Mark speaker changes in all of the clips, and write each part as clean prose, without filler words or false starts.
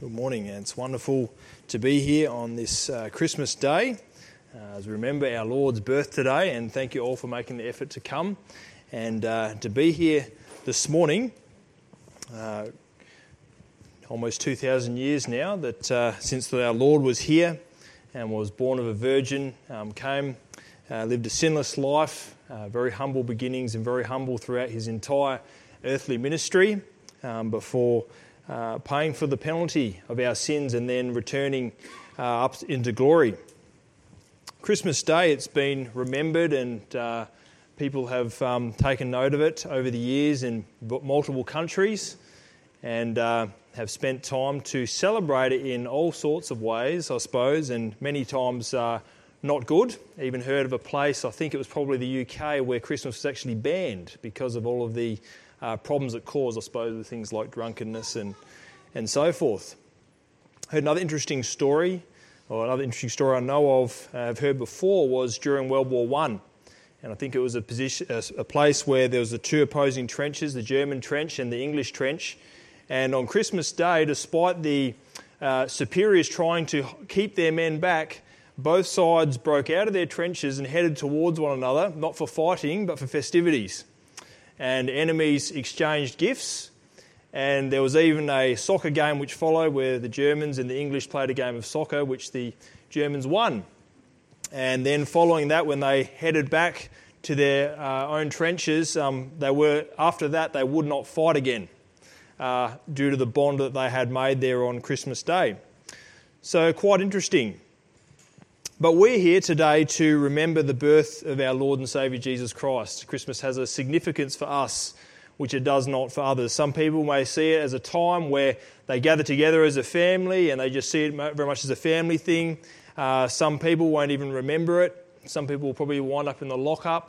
Speaker 1: Good morning, and it's wonderful to be here on this Christmas day as we remember our Lord's birth today, and thank you all for making the effort to come and to be here this morning. Almost 2,000 years now that since our Lord was here and was born of a virgin, lived a sinless life, very humble beginnings and very humble throughout his entire earthly ministry before paying for the penalty of our sins and then returning up into glory. Christmas Day, it's been remembered, and people have taken note of it over the years in multiple countries and have spent time to celebrate it in all sorts of ways, I suppose, and many times not good. Even heard of a place, I think it was probably the UK, where Christmas was actually banned because of all of the problems it caused, I suppose, with things like drunkenness and so forth. Heard another interesting story I know of, I've heard before, was during World War I. And I think it was a place where there was the two opposing trenches, the German trench and the English trench. And on Christmas Day, despite the superiors trying to keep their men back, both sides broke out of their trenches and headed towards one another, not for fighting, but for festivities. And enemies exchanged gifts, and there was even a soccer game which followed where the Germans and the English played a game of soccer which the Germans won. And then following that, when they headed back to their own trenches, after that they would not fight again due to the bond that they had made there on Christmas Day. So quite interesting. But we're here today to remember the birth of our Lord and Saviour Jesus Christ. Christmas has a significance for us which it does not for others. Some people may see it as a time where they gather together as a family and they just see it very much as a family thing. Some people won't even remember it. Some people will probably wind up in the lockup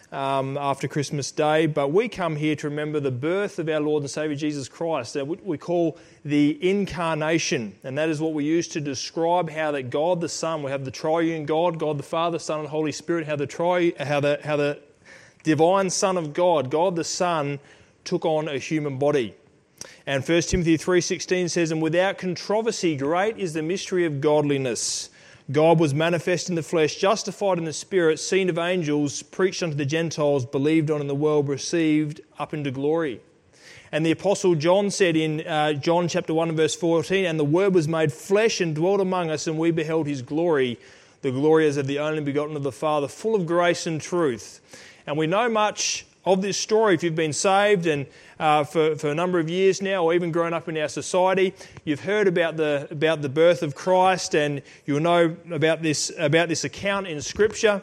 Speaker 1: after Christmas Day. But we come here to remember the birth of our Lord and Saviour Jesus Christ, what we call the incarnation. And that is what we use to describe how that God the Son, we have the triune God, God the Father, Son and Holy Spirit, how the divine Son of God, God the Son, took on a human body. And 1 Timothy 3:16 says, "And without controversy, great is the mystery of godliness. God was manifest in the flesh, justified in the Spirit, seen of angels, preached unto the Gentiles, believed on in the world, received up into glory." And the Apostle John said in John chapter 1 and verse 14, "And the Word was made flesh and dwelt among us, and we beheld His glory, the glory as of the only begotten of the Father, full of grace and truth." And we know much of this story if you've been saved and for a number of years now, or even grown up in our society. You've heard about the birth of Christ, and you'll know about this account in Scripture.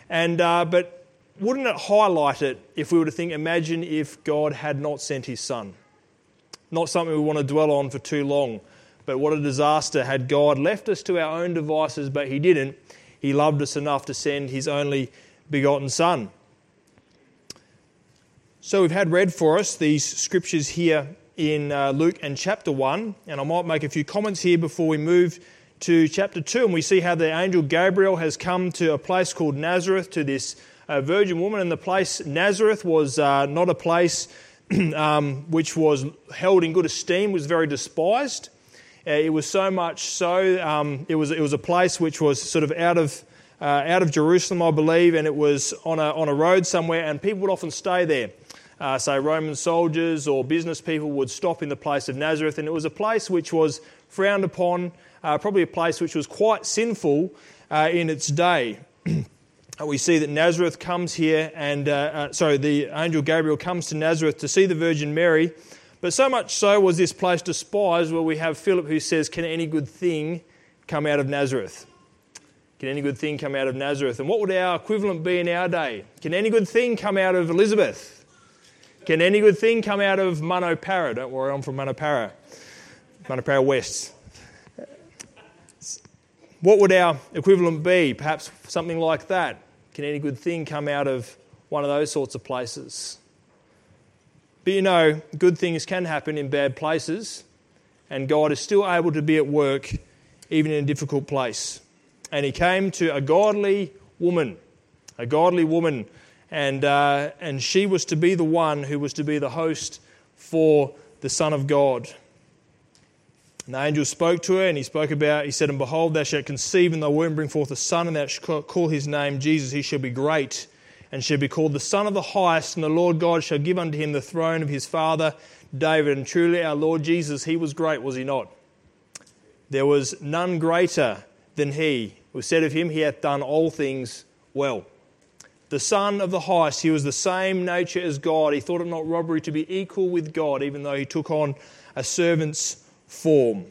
Speaker 1: But wouldn't it highlight it if we were to imagine if God had not sent His Son? Not something we want to dwell on for too long, but what a disaster had God left us to our own devices, but He didn't. He loved us enough to send His only begotten Son. So we've had read for us these scriptures here in Luke and chapter 1, and I might make a few comments here before we move to chapter 2, and we see how the angel Gabriel has come to a place called Nazareth, to this virgin woman, and the place Nazareth was not a place which was held in good esteem, was very despised. It was so much so, it was a place which was sort of out of Jerusalem, I believe, and it was on a road somewhere, and people would often stay there. Say Roman soldiers or business people would stop in the place of Nazareth, and it was a place which was frowned upon, probably a place which was quite sinful in its day. We see that Nazareth comes here, and the angel Gabriel comes to Nazareth to see the Virgin Mary, but so much so was this place despised, where we have Philip who says, "Can any good thing come out of Nazareth? Can any good thing come out of Nazareth?" And what would our equivalent be in our day? Can any good thing come out of Elizabeth? Can any good thing come out of Manopara? Don't worry, I'm from Manopara West. What would our equivalent be? Perhaps something like that. Can any good thing come out of one of those sorts of places? But you know, good things can happen in bad places, and God is still able to be at work even in a difficult place. And He came to a godly woman, and she was to be the one who was to be the host for the Son of God. And the angel spoke to her, and he said, "And behold, thou shalt conceive in thy womb, bring forth a son, and thou shalt call his name Jesus. He shall be great, and shall be called the Son of the Highest, and the Lord God shall give unto him the throne of his father David." And truly our Lord Jesus, he was great, was he not? There was none greater than he. It was said of him, he hath done all things well. The Son of the Highest, he was the same nature as God. He thought it not robbery to be equal with God, even though he took on a servant's form.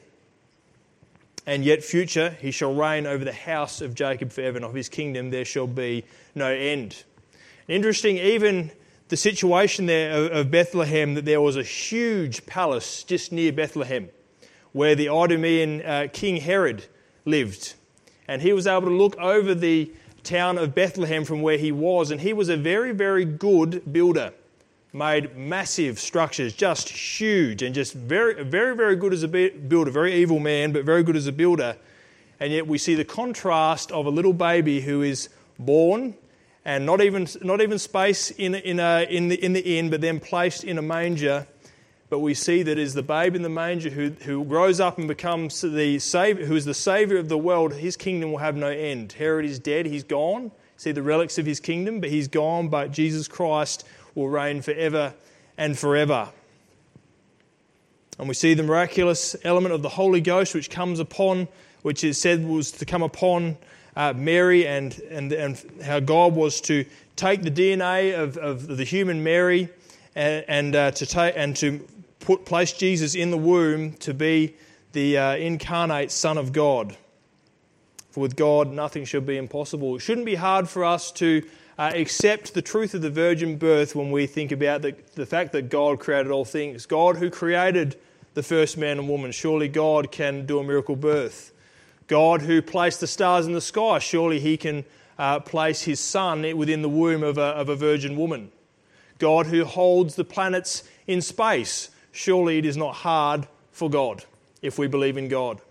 Speaker 1: And yet future, he shall reign over the house of Jacob forever, and of his kingdom there shall be no end. Interesting, even the situation there of Bethlehem, that there was a huge palace just near Bethlehem, where the Idumean King Herod lived. And he was able to look over the town of Bethlehem from where he was, and he was a very, very good builder. Made massive structures, just huge, and just very, very, very good as a builder. Very evil man, but very good as a builder. And yet we see the contrast of a little baby who is born, and not even space in the inn, but then placed in a manger. But we see that is the babe in the manger who grows up and becomes the Savior, who is the Saviour of the world. His kingdom will have no end. Herod is dead, he's gone. See the relics of his kingdom, but he's gone. But Jesus Christ will reign forever and forever. And we see the miraculous element of the Holy Ghost, which is said was to come upon Mary, and how God was to take the DNA of the human Mary and to place Jesus in the womb to be the incarnate Son of God. For with God nothing shall be impossible. It shouldn't be hard for us to accept the truth of the virgin birth when we think about the fact that God created all things. God who created the first man and woman, surely God can do a miracle birth. God who placed the stars in the sky, surely he can place his Son within the womb of a virgin woman. God who holds the planets in space, surely it is not hard for God if we believe in God.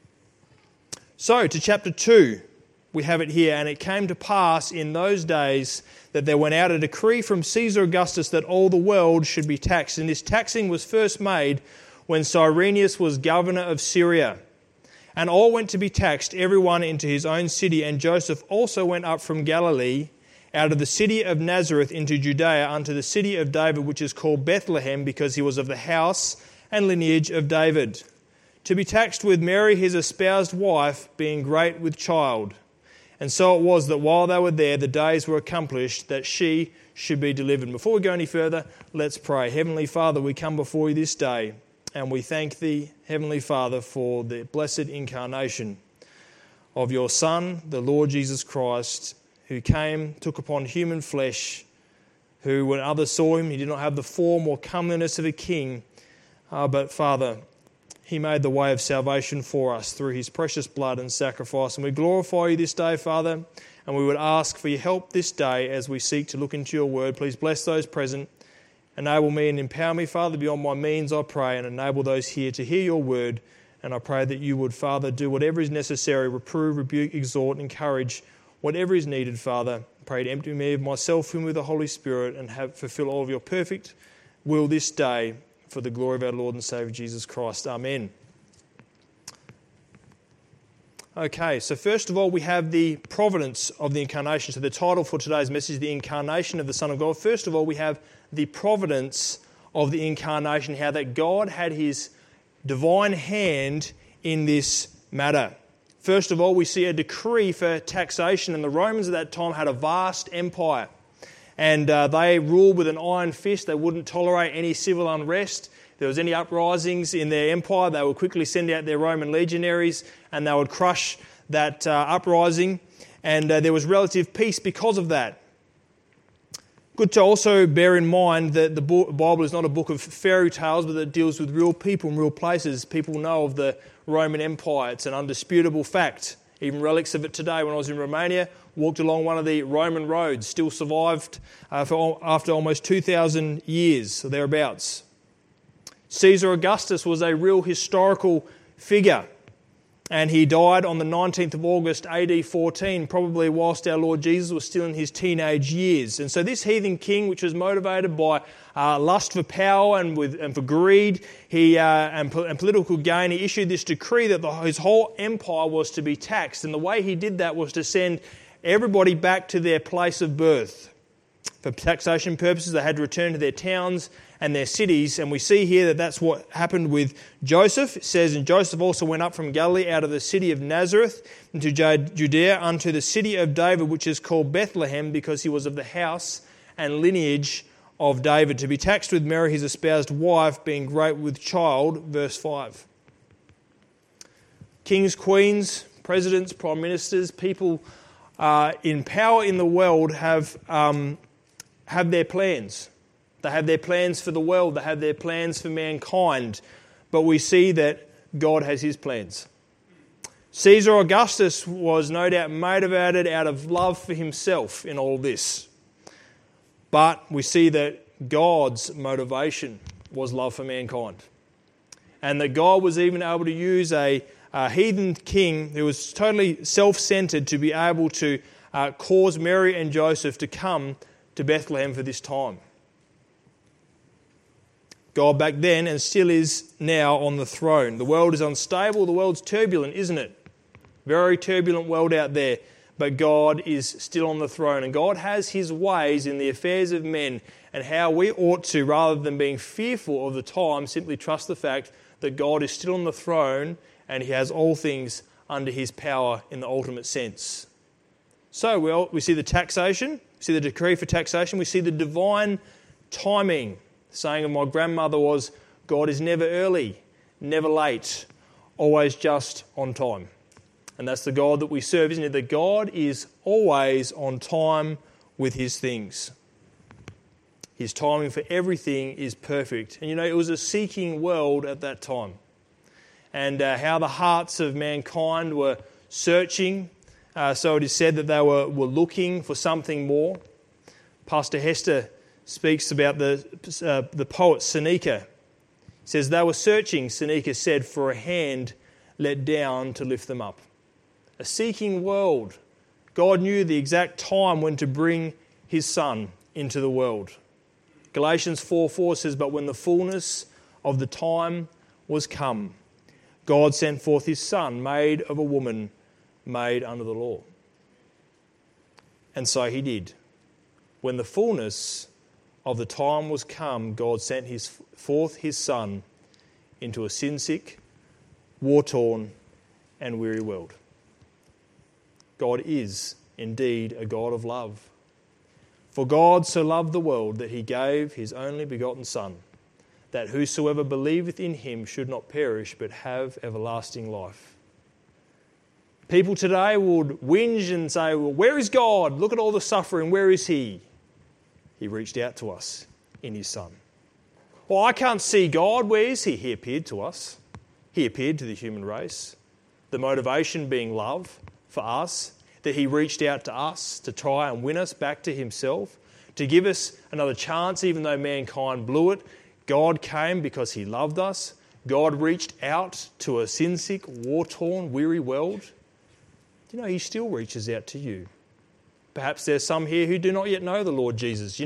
Speaker 1: So to chapter 2, we have it here. "And it came to pass in those days that there went out a decree from Caesar Augustus that all the world should be taxed. And this taxing was first made when Cyrenius was governor of Syria. And all went to be taxed, every one into his own city. And Joseph also went up from Galilee, out of the city of Nazareth into Judea, unto the city of David, which is called Bethlehem, because he was of the house and lineage of David, to be taxed with Mary his espoused wife, being great with child. And so it was that while they were there, the days were accomplished that she should be delivered." Before we go any further, let's pray. Heavenly Father, we come before you this day, and we thank thee, Heavenly Father, for the blessed incarnation of your Son, the Lord Jesus Christ, who came, took upon human flesh, who when others saw him, he did not have the form or comeliness of a king, but Father, he made the way of salvation for us through his precious blood and sacrifice. And we glorify you this day, Father, and we would ask for your help this day as we seek to look into your word. Please bless those present. Enable me and empower me, Father, beyond my means, I pray, and enable those here to hear your word. And I pray that you would, Father, do whatever is necessary, reprove, rebuke, exhort, encourage, whatever is needed, Father. I pray to empty me of myself, fill me with the Holy Spirit, and fulfill all of your perfect will this day, for the glory of our Lord and Saviour Jesus Christ. Amen. Okay, so first of all, we have the providence of the incarnation. So the title for today's message is The Incarnation of the Son of God. First of all, we have the providence of the incarnation, how that God had his divine hand in this matter. First of all, we see a decree for taxation, and the Romans at that time had a vast empire. And they ruled with an iron fist. They wouldn't tolerate any civil unrest. If there was any uprisings in their empire, they would quickly send out their Roman legionaries and they would crush that uprising. And there was relative peace because of that. Good to also bear in mind that the Bible is not a book of fairy tales, but it deals with real people and real places. People know of the Roman Empire. It's an undisputable fact. Even relics of it today. When I was in Romania, walked along one of the Roman roads, still survived after almost 2,000 years, or thereabouts. Caesar Augustus was a real historical figure. And he died on the 19th of August AD 14, probably whilst our Lord Jesus was still in his teenage years. And so this heathen king, which was motivated by lust for power and for greed and political gain, he issued this decree that his whole empire was to be taxed. And the way he did that was to send everybody back to their place of birth. For taxation purposes, they had to return to their towns and their cities. And we see here that that's what happened with Joseph. It says, and Joseph also went up from Galilee out of the city of Nazareth into Judea unto the city of David, which is called Bethlehem, because he was of the house and lineage of David, to be taxed with Mary, his espoused wife, being great with child. Verse 5. Kings, queens, presidents, prime ministers, people in power in the world have their plans. They have their plans for the world. They have their plans for mankind. But we see that God has his plans. Caesar Augustus was no doubt motivated out of love for himself in all this. But we see that God's motivation was love for mankind. And that God was even able to use a heathen king who was totally self-centered to be able to cause Mary and Joseph to come to Bethlehem for this time. God back then and still is now on the throne. The world is unstable. The world's turbulent, isn't it? Very turbulent world out there. But God is still on the throne. And God has his ways in the affairs of men, and how we ought to, rather than being fearful of the time, simply trust the fact that God is still on the throne and he has all things under his power in the ultimate sense. So, we see the taxation, we see the decree for taxation, we see the divine timing. The saying of my grandmother was, God is never early, never late, always just on time. And that's the God that we serve, isn't it? That God is always on time with his things. His timing for everything is perfect. And it was a seeking world at that time. And how the hearts of mankind were searching. So it is said that they were looking for something more. Pastor Hester speaks about the poet Seneca. He says, they were searching, Seneca said, for a hand let down to lift them up. A seeking world. God knew the exact time when to bring his Son into the world. Galatians 4:4 says, but when the fullness of the time was come, God sent forth his Son, made of a woman, made under the law. And so he did. When the fullness of the time was come, God sent forth his Son into a sin-sick, war-torn and weary world. God is indeed a God of love. For God so loved the world that he gave his only begotten Son, that whosoever believeth in him should not perish but have everlasting life. People today would whinge and say, well, where is God? Look at all the suffering. Where is he? He reached out to us in his Son. Well, I can't see God. Where is he? He appeared to us. He appeared to the human race. The motivation being love for us, that he reached out to us to try and win us back to himself, to give us another chance even though mankind blew it. God came because he loved us. God reached out to a sin-sick, war-torn, weary world. He still reaches out to you. Perhaps there's some here who do not yet know the Lord Jesus.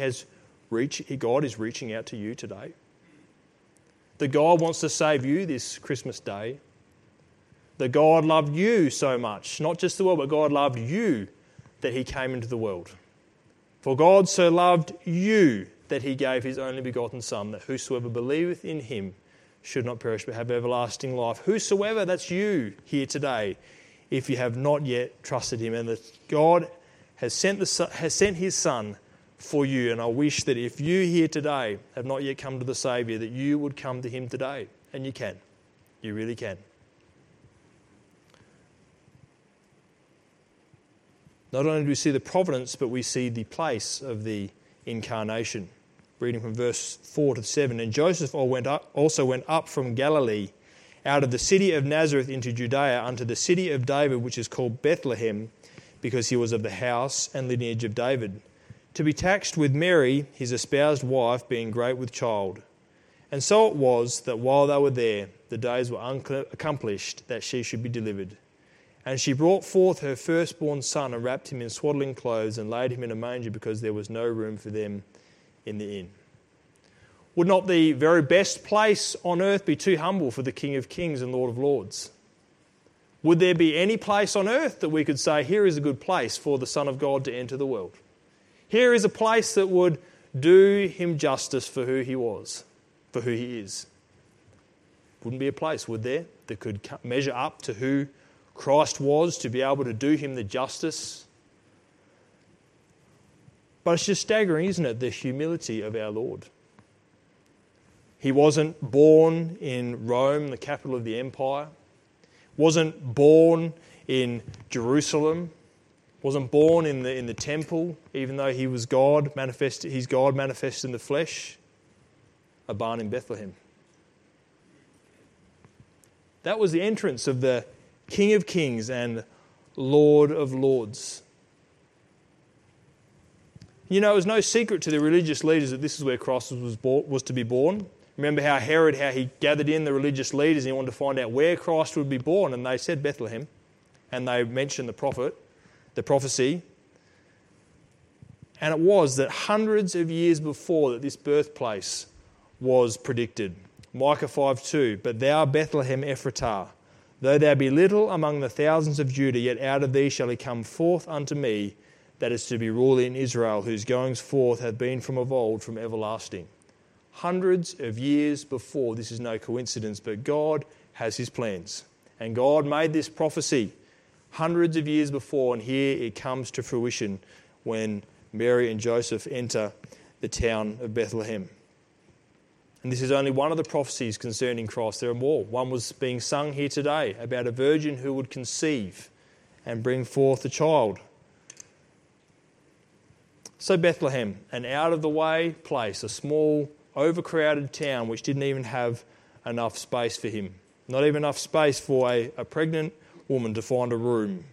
Speaker 1: God is reaching out to you today. That God wants to save you this Christmas day. That God loved you so much, not just the world, but God loved you that he came into the world. For God so loved you that he gave his only begotten Son, that whosoever believeth in him should not perish but have everlasting life. Whosoever, that's you here today, if you have not yet trusted him. And that God has sent his Son for you. And I wish that if you here today have not yet come to the Saviour, that you would come to him today. And you can. You really can. Not only do we see the providence, but we see the place of the incarnation. Reading from verse 4 to 7. And Joseph also went up from Galilee, out of the city of Nazareth into Judea, unto the city of David, which is called Bethlehem, because he was of the house and lineage of David, to be taxed with Mary, his espoused wife, being great with child. And so it was that while they were there, the days were accomplished that she should be delivered. And she brought forth her firstborn son and wrapped him in swaddling clothes and laid him in a manger because there was no room for them in the inn. Would not the very best place on earth be too humble for the King of Kings and Lord of Lords? Would there be any place on earth that we could say, here is a good place for the Son of God to enter the world? Here is a place that would do him justice for who he was, for who he is. Wouldn't be a place, would there, that could measure up to who Christ was, to be able to do him the justice? But it's just staggering, isn't it, the humility of our Lord. He wasn't born in Rome, the capital of the empire. Wasn't born in Jerusalem. Wasn't born in the temple, even though he was God, he's God manifest in the flesh. A barn in Bethlehem. That was the entrance of the King of Kings and Lord of Lords. You know, it was no secret to the religious leaders that this is where Christ was to be born. Remember how Herod, how he gathered in the religious leaders and he wanted to find out where Christ would be born, and they said Bethlehem, and they mentioned the prophecy. And it was that hundreds of years before that this birthplace was predicted. Micah 5:2, but thou Bethlehem Ephratah, though thou be little among the thousands of Judah, yet out of thee shall he come forth unto me, that is to be ruler in Israel, whose goings forth have been from of old, from everlasting. Hundreds of years before, this is no coincidence, but God has his plans. And God made this prophecy hundreds of years before, and here it comes to fruition when Mary and Joseph enter the town of Bethlehem. And this is only one of the prophecies concerning Christ. There are more. One was being sung here today about a virgin who would conceive and bring forth a child. So Bethlehem, an out-of-the-way place, a small, overcrowded town which didn't even have enough space for him. Not even enough space for a pregnant woman to find a room.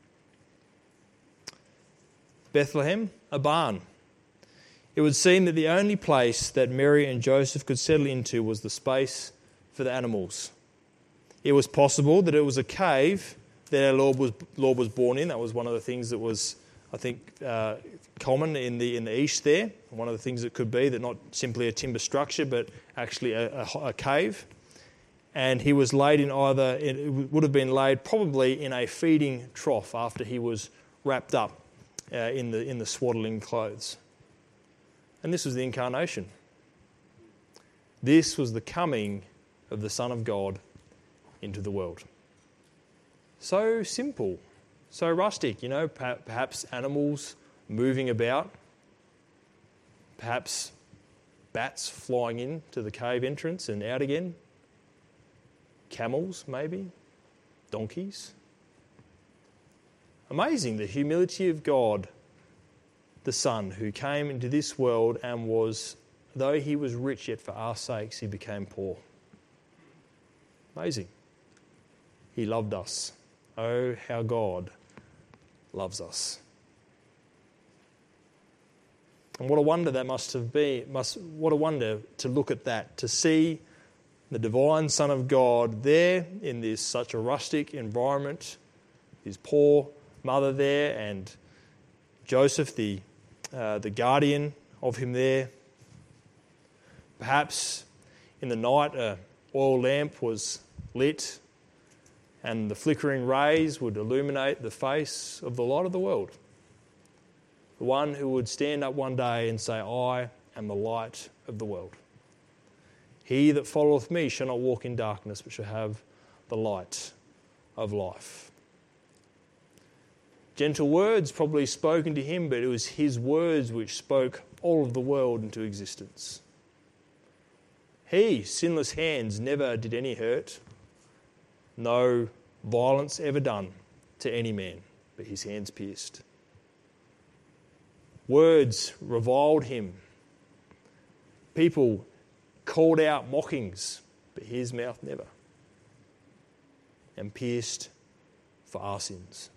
Speaker 1: Bethlehem, a barn. It would seem that the only place that Mary and Joseph could settle into was the space for the animals. It was possible that it was a cave that our Lord was born in. That was one of the things that was, I think, common in the east there. One of the things it could be that not simply a timber structure, but actually a cave. And he was laid in it would have been laid probably in a feeding trough after he was wrapped up in the swaddling clothes. And this was the incarnation. This was the coming of the Son of God into the world. So simple, so rustic, you know, perhaps animals moving about, perhaps bats flying in to the cave entrance and out again, camels maybe, donkeys. Amazing, the humility of God, the Son, who came into this world and was, though he was rich, yet for our sakes he became poor. Amazing. He loved us. Oh, how God loves us. And what a wonder that must have been. What a wonder to look at that, to see the divine Son of God there in this such a rustic environment, his poor mother there, and Joseph, the guardian of him there. Perhaps in the night an oil lamp was lit and the flickering rays would illuminate the face of the light of the world. The one who would stand up one day and say, I am the light of the world. He that followeth me shall not walk in darkness, but shall have the light of life. Gentle words probably spoken to him, but it was his words which spoke all of the world into existence. He, sinless hands, never did any hurt, no violence ever done to any man, but his hands pierced. Words reviled him. People called out mockings, but his mouth never. And pierced for our sins.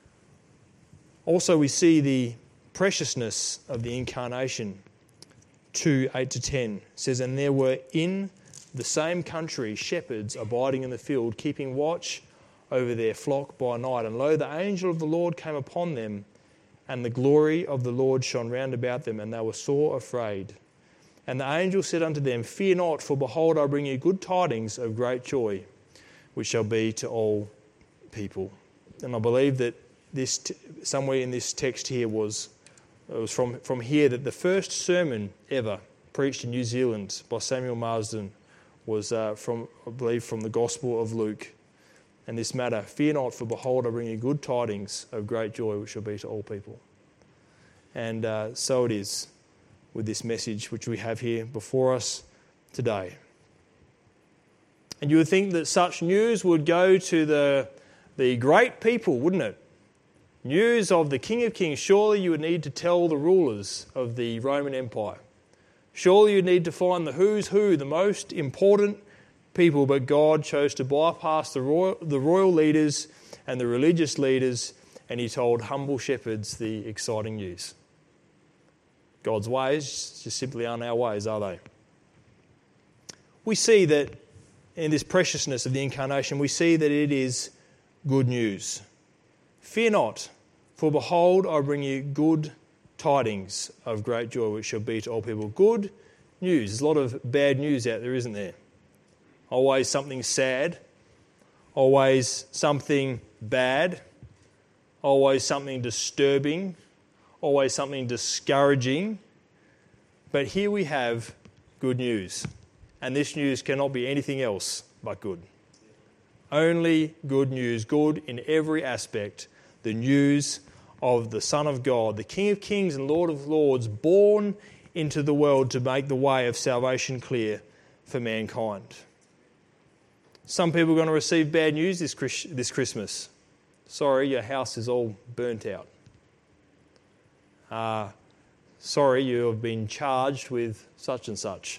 Speaker 1: Also, we see the preciousness of the incarnation 2, 8-10 says, "And there were in the same country shepherds abiding in the field, keeping watch over their flock by night. And lo, the angel of the Lord came upon them, and the glory of the Lord shone round about them, and they were sore afraid. And the angel said unto them, Fear not, for behold, I bring you good tidings of great joy, which shall be to all people." And I believe that this somewhere in this text here it was from here that the first sermon ever preached in New Zealand by Samuel Marsden was from the Gospel of Luke. And this matter, "Fear not, for behold, I bring you good tidings of great joy, which shall be to all people." And so it is with this message which we have here before us today. And you would think that such news would go to the great people, wouldn't it? News of the King of Kings. Surely you would need to tell the rulers of the Roman Empire. Surely you'd need to find the who's who, the most important people, but God chose to bypass the royal leaders and the religious leaders, and he told humble shepherds the exciting news. God's ways just simply aren't our ways, are they? We see that in this preciousness of the incarnation, we see that it is good news. "Fear not, for behold, I bring you good tidings of great joy, which shall be to all people." Good news. There's a lot of bad news out there, isn't there? Always something sad, always something bad, always something disturbing, always something discouraging. But here we have good news, and this news cannot be anything else but good. Only good news, good in every aspect. The news of the Son of God, the King of Kings and Lord of Lords, born into the world to make the way of salvation clear for mankind. Some people are going to receive bad news this Christmas. Sorry, your house is all burnt out. Sorry, you have been charged with such and such.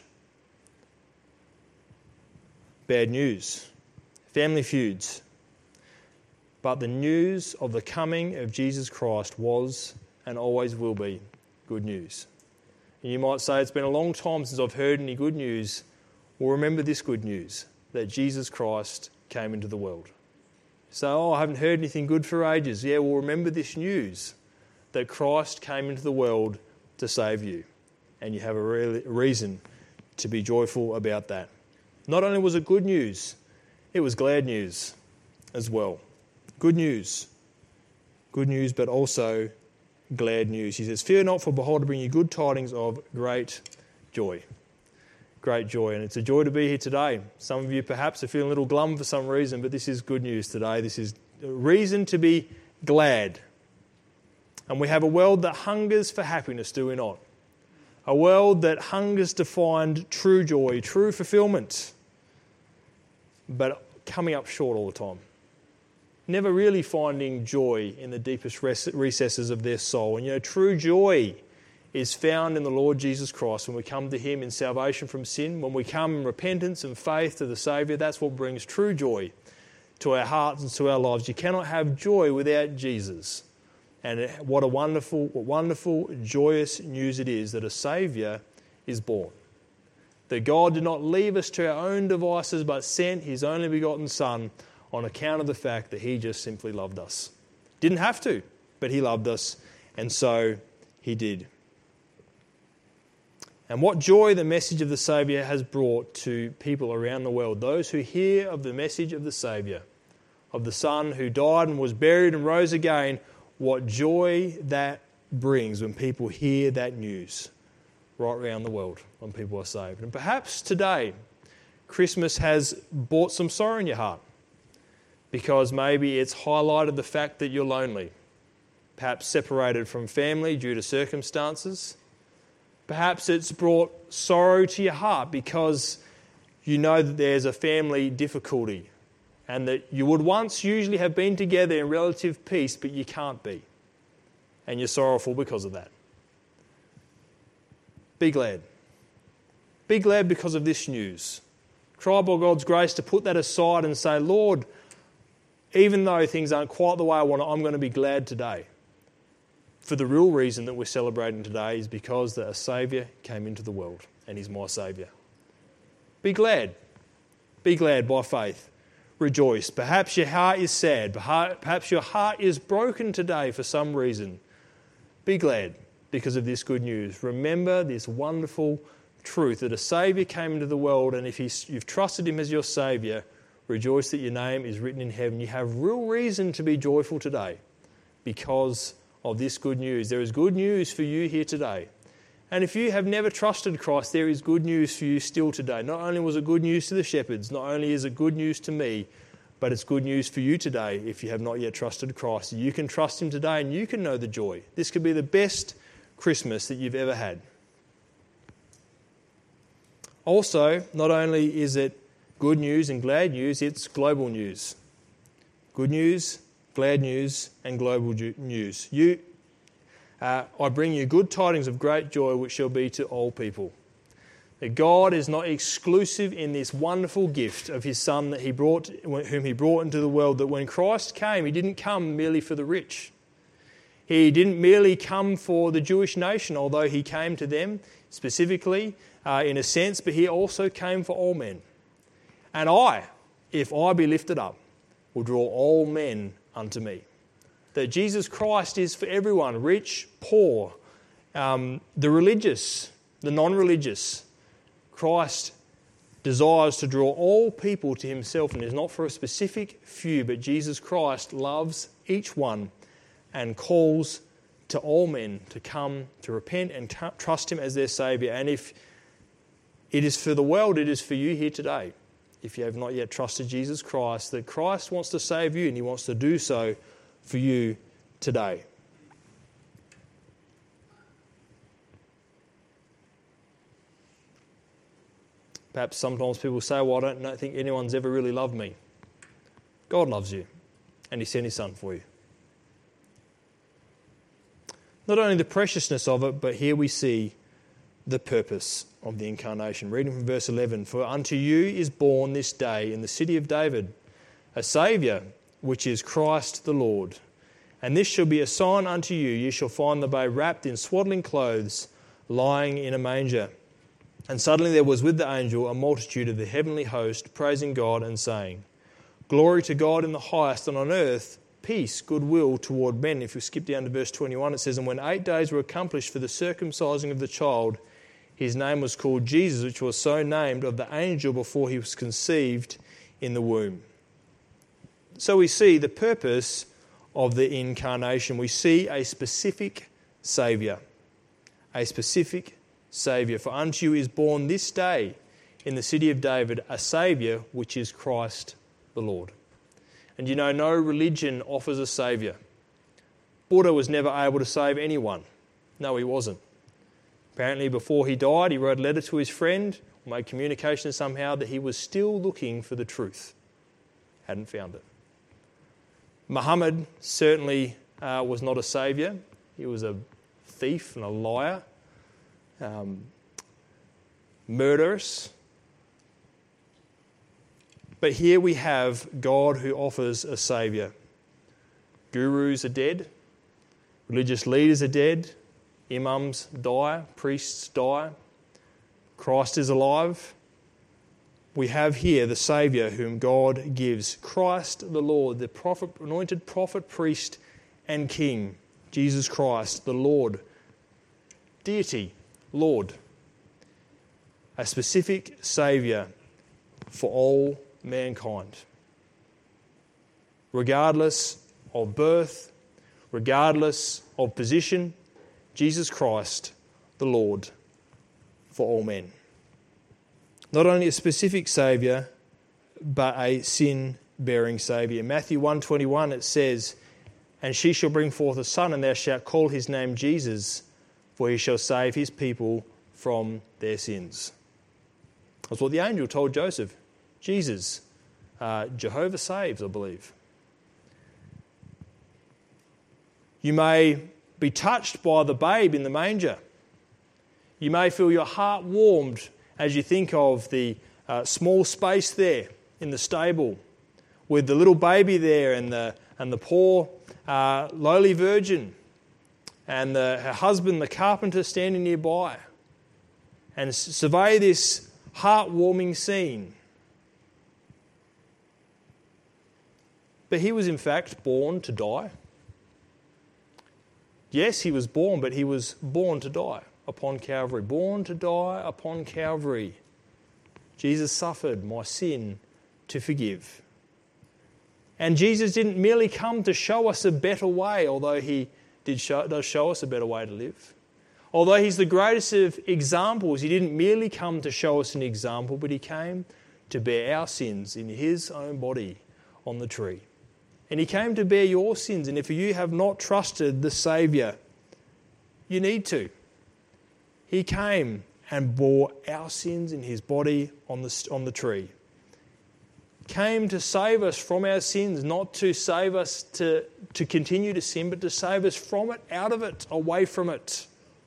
Speaker 1: Bad news. Family feuds. But the news of the coming of Jesus Christ was and always will be good news. And you might say, it's been a long time since I've heard any good news. Well, remember this good news, that Jesus Christ came into the world. So, I haven't heard anything good for ages. Yeah, well, remember this news, that Christ came into the world to save you. And you have a reason to be joyful about that. Not only was it good news, it was glad news as well. Good news, but also glad news. He says, "Fear not, for behold, I bring you good tidings of great joy." Great joy, and it's a joy to be here today. Some of you perhaps are feeling a little glum for some reason, but this is good news today. This is a reason to be glad. And we have a world that hungers for happiness, do we not? A world that hungers to find true joy, true fulfillment, but coming up short all the time. Never really finding joy in the deepest recesses of their soul. And true joy is found in the Lord Jesus Christ when we come to him in salvation from sin. When we come in repentance and faith to the Saviour, that's what brings true joy to our hearts and to our lives. You cannot have joy without Jesus. And what wonderful, joyous news it is that a Saviour is born. That God did not leave us to our own devices, but sent his only begotten Son on account of the fact that he just simply loved us. Didn't have to, but he loved us, and so he did. And what joy the message of the Saviour has brought to people around the world. Those who hear of the message of the Saviour, of the Son who died and was buried and rose again, what joy that brings when people hear that news right around the world, when people are saved. And perhaps today, Christmas has brought some sorrow in your heart, because maybe it's highlighted the fact that you're lonely, perhaps separated from family due to circumstances. Perhaps it's brought sorrow to your heart because you know that there's a family difficulty and that you would once usually have been together in relative peace, but you can't be. And you're sorrowful because of that. Be glad. Be glad because of this news. Try by God's grace to put that aside and say, Lord, even though things aren't quite the way I want it, I'm going to be glad today. for the real reason that we're celebrating today is because that a Saviour came into the world, and He's my Saviour. Be glad. Be glad by faith. Rejoice. Perhaps your heart is sad. Perhaps your heart is broken today for some reason. Be glad because of this good news. Remember this wonderful truth that a Saviour came into the world, and if you've trusted Him as your Saviour, rejoice that your name is written in heaven. You have real reason to be joyful today because of this good news. There is good news for you here today. And if you have never trusted Christ, there is good news for you still today. Not only was it good news to the shepherds, not only is it good news to me, but it's good news for you today if you have not yet trusted Christ. You can trust Him today and you can know the joy. This could be the best Christmas that you've ever had. Also, not only is it good news and glad news, it's global news. Good news, glad news, and global news. I bring you good tidings of great joy, which shall be to all people. That God is not exclusive in this wonderful gift of His Son that whom He brought into the world, that when Christ came, He didn't come merely for the rich. He didn't merely come for the Jewish nation, although He came to them specifically in a sense, but He also came for all men. And I, if I be lifted up, will draw all men unto me. That Jesus Christ is for everyone, rich, poor, the religious, the non-religious. Christ desires to draw all people to Himself, and is not for a specific few, but Jesus Christ loves each one and calls to all men to come, to repent and trust Him as their Saviour. And if it is for the world, it is for you here today. If you have not yet trusted Jesus Christ, that Christ wants to save you, and He wants to do so for you today. Perhaps sometimes people say, well, I don't think anyone's ever really loved me. God loves you, and He sent His Son for you. Not only the preciousness of it, but here we see the purpose of the incarnation. Reading from verse 11, "For unto you is born this day in the city of David a Saviour, which is Christ the Lord. And this shall be a sign unto you, ye shall find the babe wrapped in swaddling clothes, lying in a manger. And suddenly there was with the angel a multitude of the heavenly host, praising God and saying, Glory to God in the highest, and on earth peace, goodwill toward men." If we skip down to verse 21, it says, "And when 8 days were accomplished for the circumcising of the child, His name was called Jesus, which was so named of the angel before he was conceived in the womb." So we see the purpose of the incarnation. We see a specific Saviour. A specific Saviour. "For unto you is born this day in the city of David a Saviour, which is Christ the Lord." And you know, no religion offers a Saviour. Buddha was never able to save anyone. No, he wasn't. Apparently, before he died, he wrote a letter to his friend, made communication somehow that he was still looking for the truth. Hadn't found it. Muhammad certainly was not a saviour. He was a thief and a liar, murderous. But here we have God who offers a saviour. Gurus are dead. Religious leaders are dead. Imams die. Priests die. Christ is alive. We have here the Saviour whom God gives. Christ the Lord, the prophet, anointed prophet, priest and king. Jesus Christ, the Lord. Deity, Lord. A specific Saviour for all mankind. Regardless of birth, regardless of position, Jesus Christ, the Lord, for all men. Not only a specific Saviour, but a sin-bearing Saviour. In Matthew 1:21 it says, "And she shall bring forth a son, and thou shalt call his name Jesus, for he shall save his people from their sins." That's what the angel told Joseph. Jesus, Jehovah saves, I believe. You may be touched by the babe in the manger. You may feel your heart warmed as you think of the small space there in the stable with the little baby there and the poor lowly virgin and her husband, the carpenter, standing nearby, and survey this heartwarming scene. But he was in fact born to die. Yes, he was born, but he was born to die upon Calvary. Born to die upon Calvary. Jesus suffered my sin to forgive. And Jesus didn't merely come to show us a better way, although he does show us a better way to live. Although he's the greatest of examples, he didn't merely come to show us an example, but he came to bear our sins in his own body on the tree. And he came to bear your sins. And if you have not trusted the Saviour, you need to. He came and bore our sins in his body on the tree. Came to save us from our sins, not to save us to continue to sin, but to save us from it, out of it, away from it.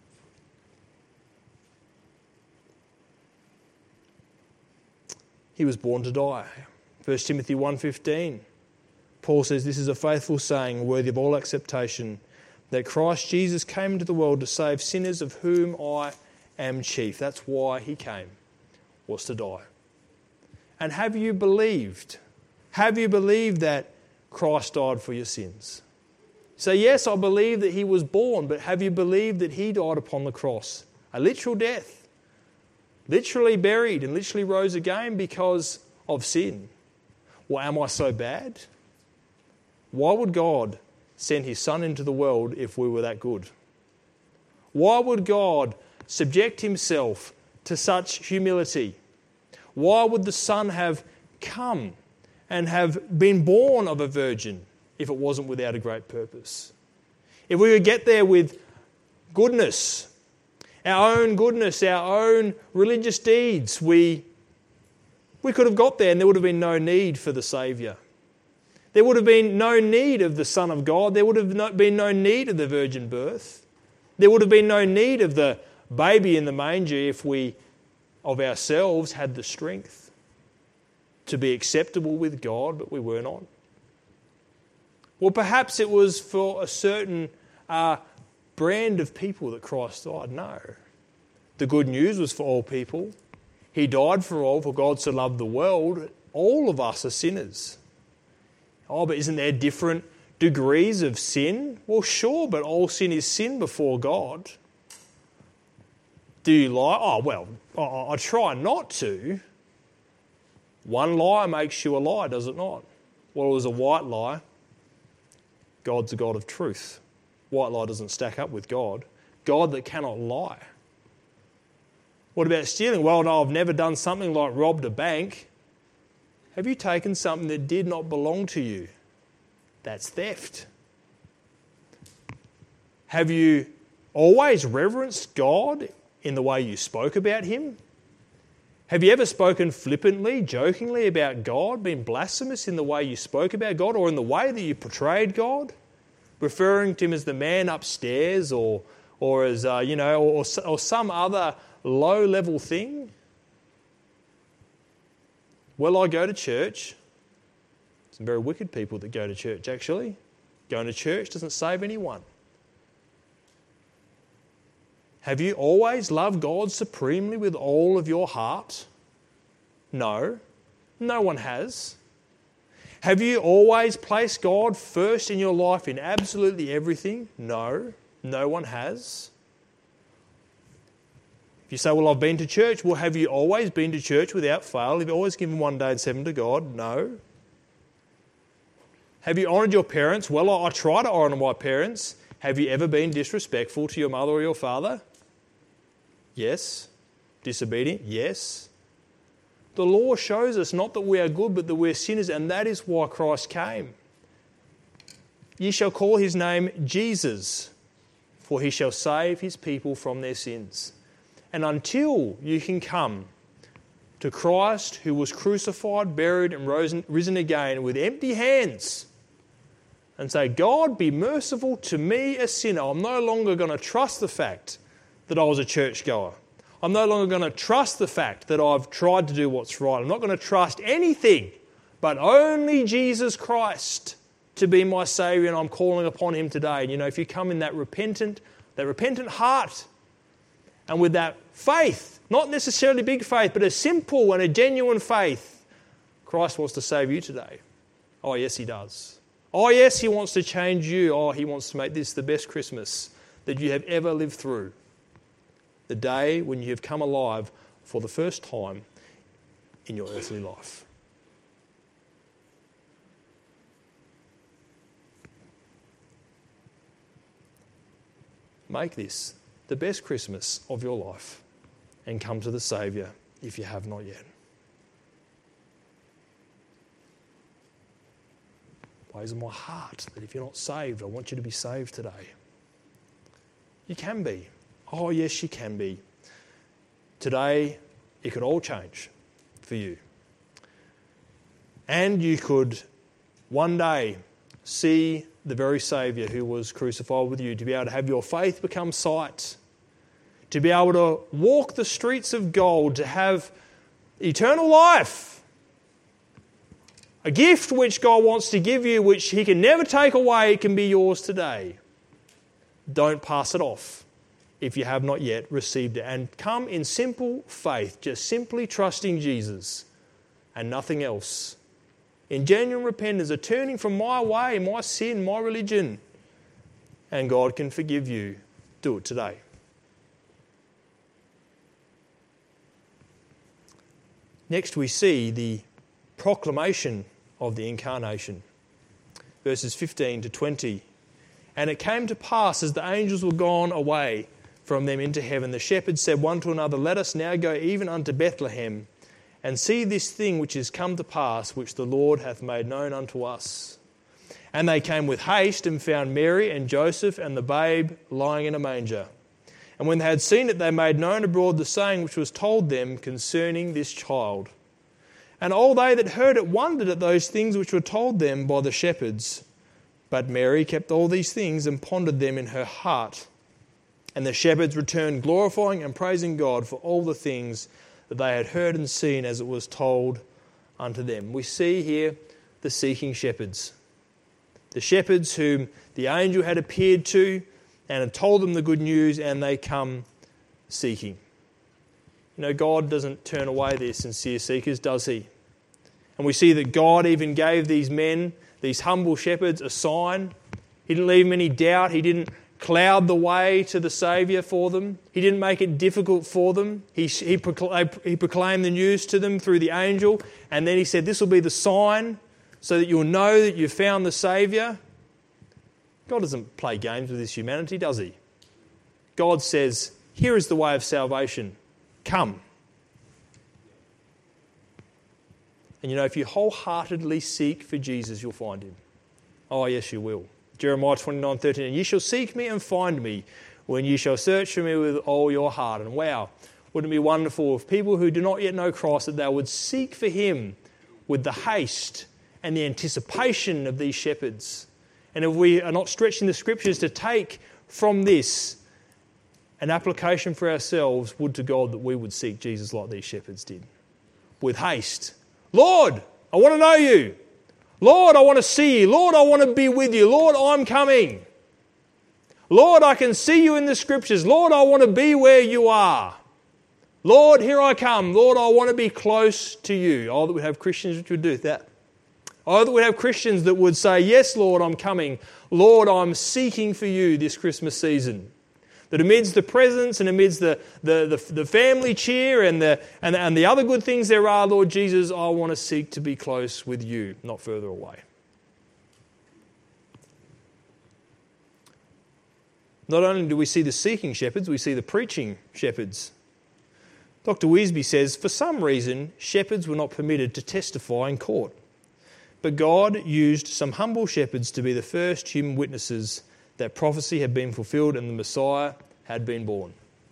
Speaker 1: He was born to die. 1 Timothy 1:15. Paul says, this is a faithful saying, worthy of all acceptation, that Christ Jesus came into the world to save sinners, of whom I am chief. That's why he came, was to die. And have you believed? Have you believed that Christ died for your sins? So yes, I believe that he was born, but have you believed that he died upon the cross? A literal death. Literally buried and literally rose again because of sin. Well, am I so bad? Why would God send his Son into the world if we were that good? Why would God subject himself to such humility? Why would the Son have come and have been born of a virgin if it wasn't without a great purpose? If we could get there with goodness, our own religious deeds, we could have got there and there would have been no need for the Saviour. There would have been no need of the Son of God. There would have been no need of the virgin birth. There would have been no need of the baby in the manger if we, of ourselves, had the strength to be acceptable with God, but we were not. Well, perhaps it was for a certain brand of people that Christ died. No. The good news was for all people. He died for all, for God so loved the world. All of us are sinners. Oh, but isn't there different degrees of sin? Well, sure, but all sin is sin before God. Do you lie? Oh, well, I try not to. One lie makes you a lie, does it not? Well, it was a white lie. God's a God of truth. White lie doesn't stack up with God. God that cannot lie. What about stealing? Well, no, I've never done something like robbed a bank. Have you taken something that did not belong to you? That's theft. Have you always reverenced God in the way you spoke about him? Have you ever spoken flippantly, jokingly about God, been blasphemous in the way you spoke about God or in the way that you portrayed God? Referring to him as the man upstairs or as, or some other low-level thing? Well, I go to church. Some very wicked people that go to church, actually. Going to church doesn't save anyone. Have you always loved God supremely with all of your heart? No. No one has. Have you always placed God first in your life in absolutely everything? No. No one has. If you say, well, I've been to church, well, have you always been to church without fail? Have you always given one day and 7 to God? No. Have you honoured your parents? Well, I try to honour my parents. Have you ever been disrespectful to your mother or your father? Yes. Disobedient? Yes. The law shows us not that we are good, but that we're sinners, and that is why Christ came. Ye shall call his name Jesus, for he shall save his people from their sins. And until you can come to Christ, who was crucified, buried and risen again with empty hands, and say, God, be merciful to me, a sinner. I'm no longer going to trust the fact that I was a churchgoer. I'm no longer going to trust the fact that I've tried to do what's right. I'm not going to trust anything but only Jesus Christ. to be my Saviour, and I'm calling upon Him today. And if you come in that repentant heart, and with that faith, not necessarily big faith, but a simple and a genuine faith, Christ wants to save you today. Oh, yes, He does. Oh, yes, He wants to change you. Oh, He wants to make this the best Christmas that you have ever lived through. The day when you have come alive for the first time in your earthly life. Make this the best Christmas of your life and come to the Saviour if you have not yet. Ways of my heart that if you're not saved, I want you to be saved today. You can be. Oh, yes, you can be. Today, it could all change for you. And you could one day see the very Saviour who was crucified with you, to be able to have your faith become sight, to be able to walk the streets of gold, to have eternal life, a gift which God wants to give you, which He can never take away. It can be yours today. Don't pass it off if you have not yet received it. And come in simple faith, just simply trusting Jesus and nothing else. In genuine repentance, a turning from my way, my sin, my religion. And God can forgive you. Do it today. Next we see the proclamation of the incarnation. Verses 15 to 20. And it came to pass, as the angels were gone away from them into heaven, the shepherds said one to another, Let us now go even unto Bethlehem, and see this thing which is come to pass, which the Lord hath made known unto us. And they came with haste, and found Mary and Joseph and the babe lying in a manger. And when they had seen it, they made known abroad the saying which was told them concerning this child. And all they that heard it wondered at those things which were told them by the shepherds. But Mary kept all these things and pondered them in her heart. And the shepherds returned, glorifying and praising God for all the things that they had heard and seen as it was told unto them. We see here the seeking shepherds. The shepherds whom the angel had appeared to and had told them the good news, and they come seeking. God doesn't turn away their sincere seekers, does He? And we see that God even gave these men, these humble shepherds, a sign. He didn't leave them any doubt. He didn't cloud the way to the Saviour for them. He didn't make it difficult for them. He proclaimed the news to them through the angel, and then He said, this will be the sign so that you'll know that you've found the Saviour. God doesn't play games with His humanity, does He? God says, here is the way of salvation. Come. And if you wholeheartedly seek for Jesus, you'll find Him. Oh, yes, you will. Jeremiah 29:13, and ye shall seek me and find me when ye shall search for me with all your heart. And wow, wouldn't it be wonderful if people who do not yet know Christ, that they would seek for Him with the haste and the anticipation of these shepherds. And if we are not stretching the Scriptures to take from this an application for ourselves, would to God that we would seek Jesus like these shepherds did. With haste. Lord, I want to know you. Lord, I want to see you. Lord, I want to be with you. Lord, I'm coming. Lord, I can see you in the Scriptures. Lord, I want to be where you are. Lord, here I come. Lord, I want to be close to you. Oh, that we have Christians which would do that. Oh, that we have Christians that would say, yes, Lord, I'm coming. Lord, I'm seeking for you this Christmas season. That amidst the presents and amidst the family cheer and the other good things there are, Lord Jesus, I want to seek to be close with you, not further away. Not only do we see the seeking shepherds, we see the preaching shepherds. Dr. Wisby says, for some reason, shepherds were not permitted to testify in court. But God used some humble shepherds to be the first human witnesses that prophecy had been fulfilled and the Messiah had been born.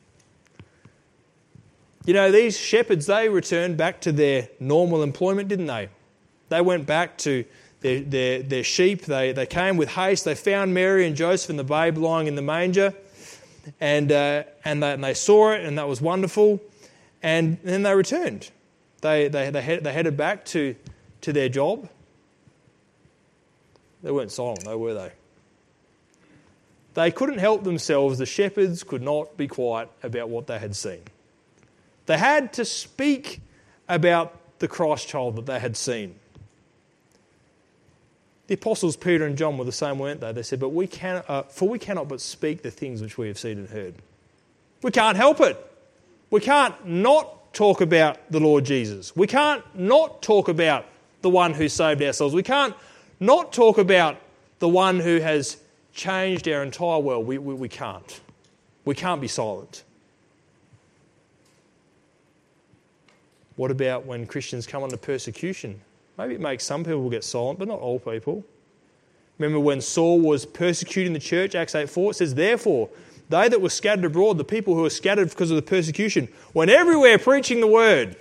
Speaker 1: These shepherds, they returned back to their normal employment, didn't they? They went back to their sheep. They came with haste. They found Mary and Joseph and the babe lying in the manger, and they saw it, and that was wonderful. And then they returned. They headed back to their job. They weren't silent, though, were they? They couldn't help themselves. The shepherds could not be quiet about what they had seen. They had to speak about the Christ child that they had seen. The apostles Peter and John were the same, weren't they? They said, "But we cannot but speak the things which we have seen and heard." We can't help it. We can't not talk about the Lord Jesus. We can't not talk about the one who saved our souls. We can't not talk about the one who has changed our entire world. We can't. We can't be silent. What about when Christians come under persecution? Maybe it makes some people get silent, but not all people. Remember when Saul was persecuting the church, Acts 8:4, it says, "Therefore, they that were scattered abroad, the people who were scattered because of the persecution, went everywhere preaching the word."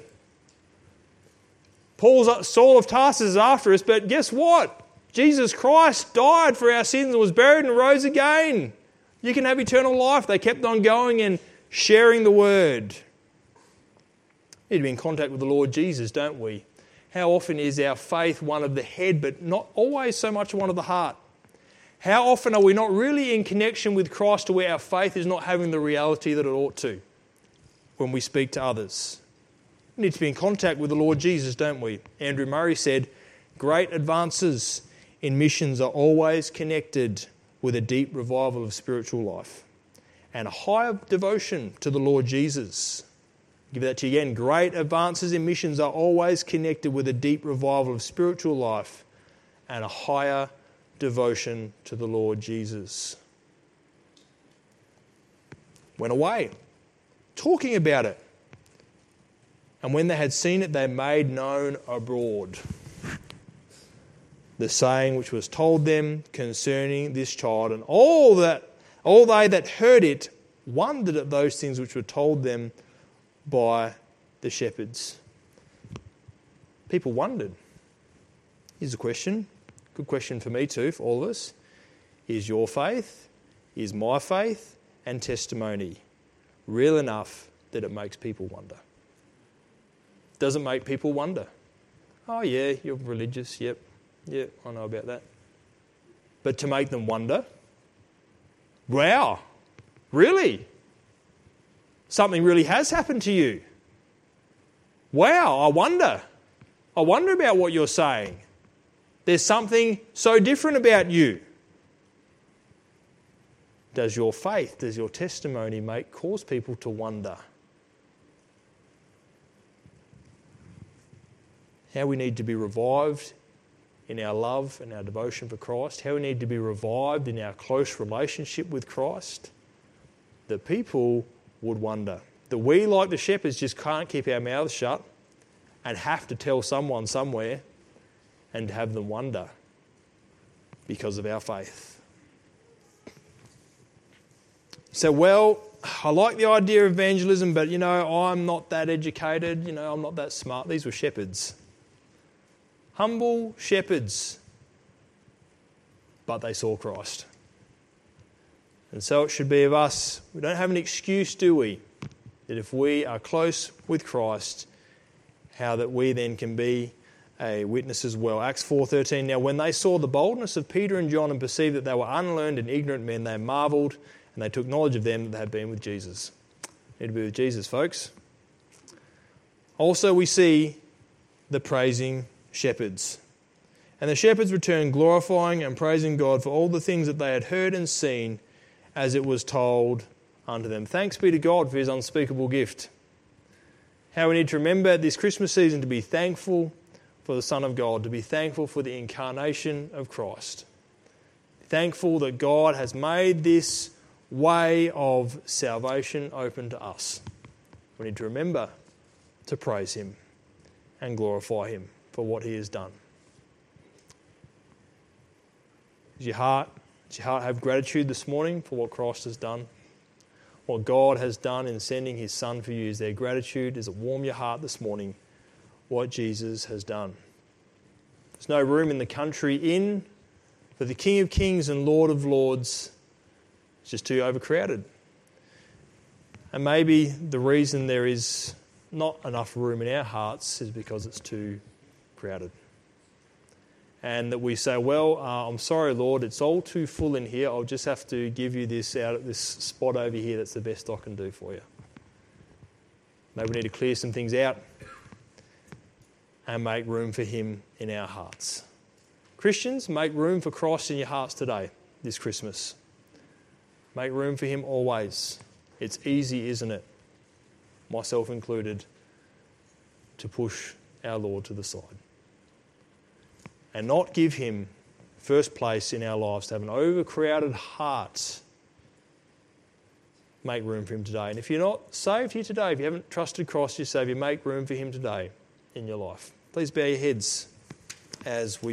Speaker 1: Saul of Tarsus is after us, but guess what? Jesus Christ died for our sins and was buried and rose again. You can have eternal life. They kept on going and sharing the word. We need to be in contact with the Lord Jesus, don't we? How often is our faith one of the head, but not always so much one of the heart? How often are we not really in connection with Christ to where our faith is not having the reality that it ought to when we speak to others? We need to be in contact with the Lord Jesus, don't we? Andrew Murray said, "Great advances in missions are always connected with a deep revival of spiritual life and a higher devotion to the Lord Jesus." I'll give that to you again. Great advances in missions are always connected with a deep revival of spiritual life and a higher devotion to the Lord Jesus. Went away, talking about it. And when they had seen it, they made known abroad the saying which was told them concerning this child, and all they that heard it wondered at those things which were told them by the shepherds. People wondered. Here's a question, good question for me too, for all of us. Is your faith, is my faith and testimony real enough that it makes people wonder? Does it make people wonder? Oh yeah, you're religious, yep, I know about that. But to make them wonder, wow, really? Something really has happened to you. Wow, I wonder about what you're saying. There's something so different about you. Does your faith, does your testimony cause people to wonder? How we need to be revived in our love and our devotion for Christ. How we need to be revived in our close relationship with Christ. That people would wonder. That we, like the shepherds, just can't keep our mouths shut and have to tell someone somewhere and have them wonder because of our faith. So, well, I like the idea of evangelism, but, I'm not that educated, I'm not that smart. These were shepherds. Humble shepherds. But they saw Christ. And so it should be of us. We don't have an excuse, do we? That if we are close with Christ, how that we then can be a witness as well. Acts 4:13, "Now when they saw the boldness of Peter and John and perceived that they were unlearned and ignorant men, they marvelled, and they took knowledge of them that they had been with Jesus." Need to be with Jesus, folks. Also we see the praising shepherds. "And the shepherds returned, glorifying and praising God for all the things that they had heard and seen, as it was told unto them." Thanks be to God for his unspeakable gift. How we need to remember this Christmas season to be thankful for the Son of God, to be thankful for the incarnation of Christ. Thankful that God has made this way of salvation open to us. We need to remember to praise him and glorify him for what he has done. Does your heart have gratitude this morning for what Christ has done? What God has done in sending his Son for you? Is there gratitude? Does it warm your heart this morning what Jesus has done? There's no room in the country inn for the King of Kings and Lord of Lords. It's just too overcrowded. And maybe the reason there is not enough room in our hearts is because it's too crowded. and that we say, well, I'm sorry, Lord, it's all too full in here. I'll just have to give you this out at this spot over here. That's the best I can do for you. Maybe we need to clear some things out and make room for him in our hearts. Christians, make room for Christ in your hearts today, this Christmas. Make room for him always. It's easy, isn't it? Myself included, to push our Lord to the side. And not give him first place in our lives, to have an overcrowded heart. Make room for him today. And if you're not saved here today, if you haven't trusted Christ as your Saviour, make room for him today in your life. Please bow your heads as we